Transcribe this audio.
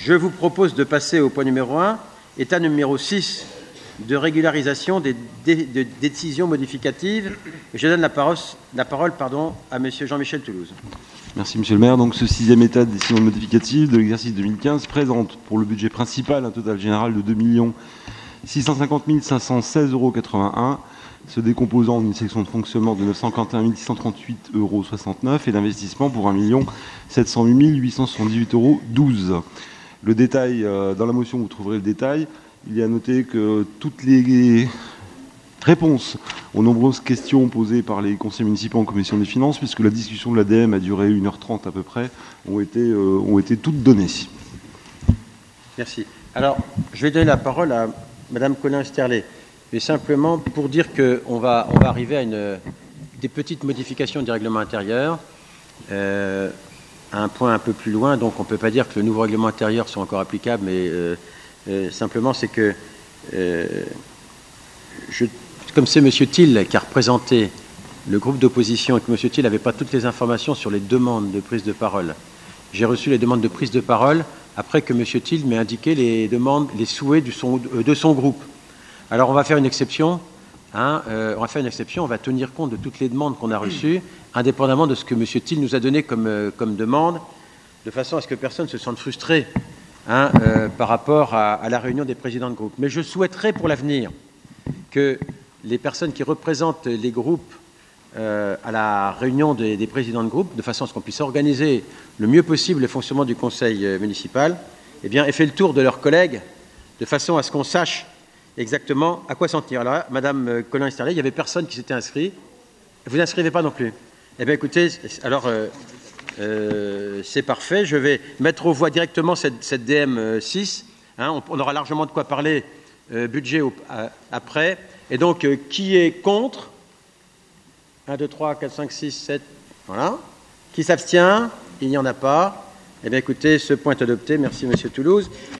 Je vous propose de passer au point numéro 1, état numéro 6 de régularisation des décisions modificatives. Je donne la parole à M. Jean-Michel Toulouse. Merci Monsieur le maire. Donc ce 6e état de décision modificative de l'exercice 2015 présente pour le budget principal un total général de 2 650 516,81 €, se décomposant en une section de fonctionnement de 941 638,69 € et d'investissement pour 1 708 878,12 €. Le détail, dans la motion vous trouverez le détail. Il est à noter que toutes les réponses aux nombreuses questions posées par les conseillers municipaux en commission des finances, puisque la discussion de l'ADM a duré 1h30 à peu près, ont été toutes données. Merci. Alors, je vais donner la parole à Mme Colin-Sterlet, mais simplement pour dire qu'on va arriver à des petites modifications du règlement intérieur, à un point un peu plus loin, donc on ne peut pas dire que le nouveau règlement intérieur soit encore applicable, mais simplement c'est que comme c'est M. Thiel qui a représenté le groupe d'opposition et que M. Thiel n'avait pas toutes les informations sur les demandes de prise de parole, j'ai reçu les demandes de prise de parole après que M. Thiel m'ait indiqué les souhaits de son groupe. Alors on va faire une exception, on va tenir compte de toutes les demandes qu'on a reçues, indépendamment de ce que M. Thiel nous a donné comme demande, de façon à ce que personne ne se sente frustré par rapport à la réunion des présidents de groupe. Mais je souhaiterais pour l'avenir que les personnes qui représentent les groupes à la réunion des présidents de groupe, de façon à ce qu'on puisse organiser le mieux possible le fonctionnement du conseil municipal, aient fait le tour de leurs collègues, de façon à ce qu'on sache exactement à quoi s'en tenir. Alors là, Mme Colin-Sterlet, il n'y avait personne qui s'était inscrit. Vous n'inscrivez pas non plus. Eh bien, écoutez, alors, c'est parfait. Je vais mettre aux voix directement cette DM6. On aura largement de quoi parler budget après. Et donc, qui est contre? 1, 2, 3, 4, 5, 6, 7. Voilà. Qui s'abstient? Il n'y en a pas. Eh bien, écoutez, ce point est adopté. Merci, M. Toulouse.